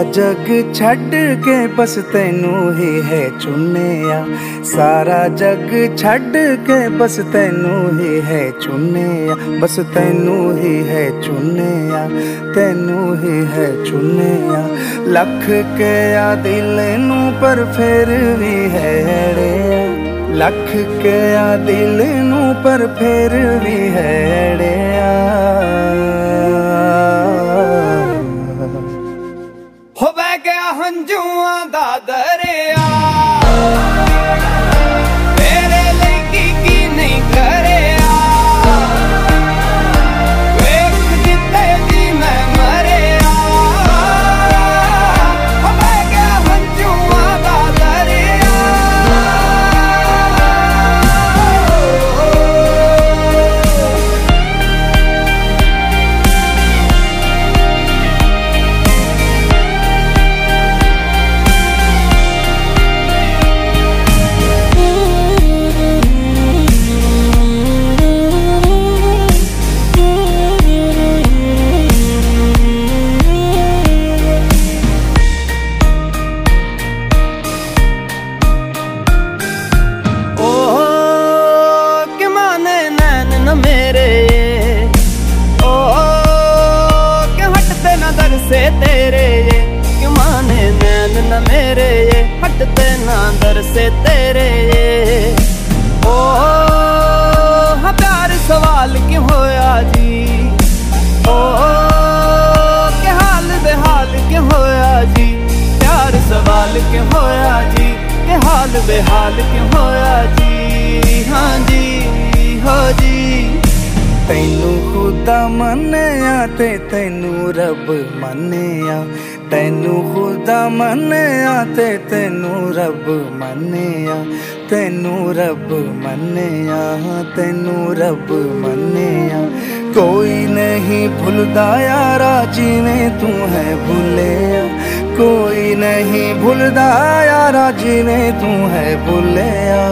जग छड़ के बस तैनू ही है चुनिया, सारा जग छड़ के बस तैनू ही है चुनिया, बस तैनू ही है चुनिया, तैनू ही है चुनिया। लख के आ दिल नू पर फिर भी है अड़िया, लख के आ दिल नू पर फिर भी है अड़िया। हो बह गया हंजुआ दा दरिया, तेरे लेकी की नहीं करिया, वेख जिते जी मैं मरिया। हो बह गया हंजुआ दा दरिया। मेरे ओ के हटते न दर से तेरे ये, क्यों माने नैन न मेरे ये हटते न दर से तेरे ये। ओ हाँ प्यार सवाल क्यों होया जी, ओ के हाल बेहाल क्यों होया जी, प्यार सवाल क्यों होया जी, के हाल बेहाल क्यों होया जी। हाँ जी हो जी। तैनू खुदा मन्निया ते तैनू रब मन्निया, तैनू खुदा मन्निया ते तैनू रब मन्निया, तैनू रब मन्निया, तैनू रब मन्निया। कोई नहीं भुलदा यारा जिवें तू है भुलिया, कोई नहीं भुलदा यारा जिवें तू है भुलिया।